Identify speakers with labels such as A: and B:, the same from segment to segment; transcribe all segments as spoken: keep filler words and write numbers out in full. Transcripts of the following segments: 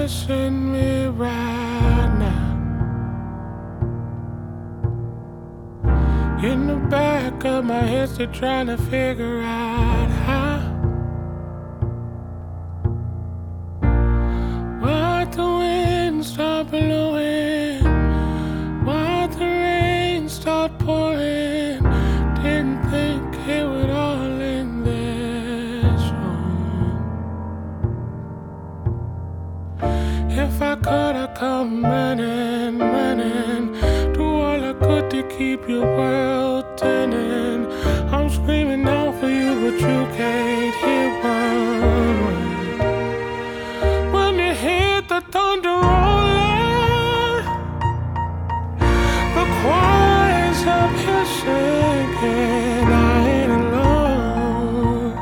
A: missing me right now. In the back of my head, still trying to figure out how. Why'd the wind stop blowing? Why'd the rain start pouring? Didn't think it would all end this wrong. If I could, I'd come running, running. Do all I could to keep your world turning. I'm screaming out for you, but you can't hear one word. When you hit the thunder rolling, the choirs up here singing, I ain't alone.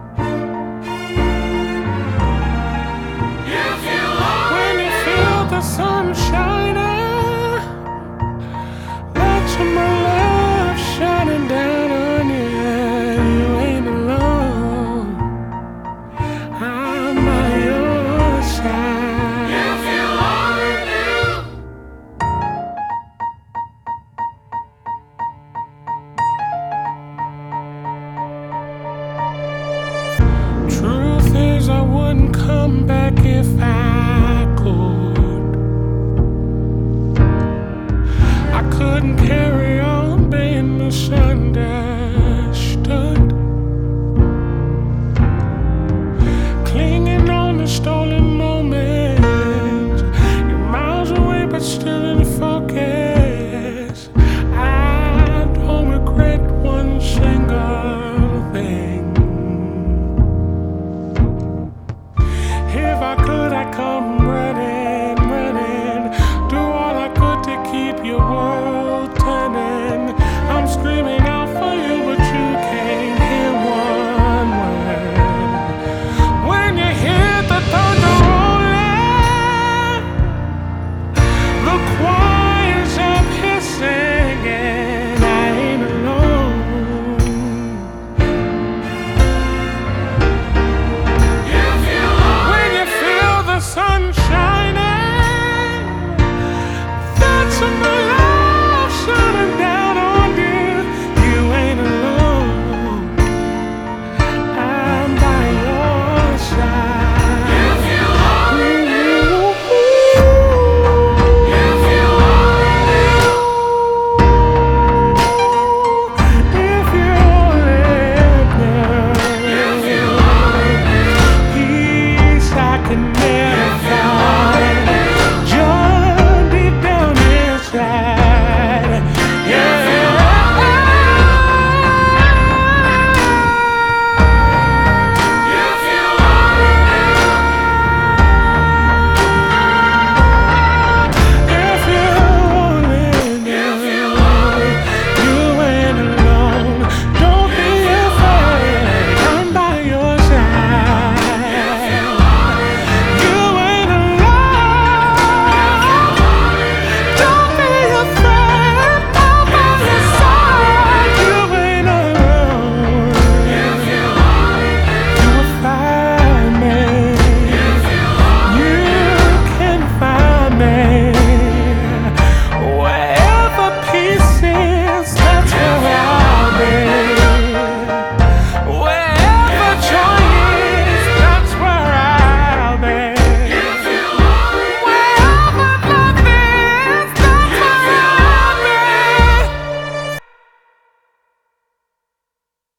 A: If you love when you feel the sun shining, let my love shining down on you. You ain't alone. I'm by your side. If you already knew. Truth is, I wouldn't come back if I could. I couldn't care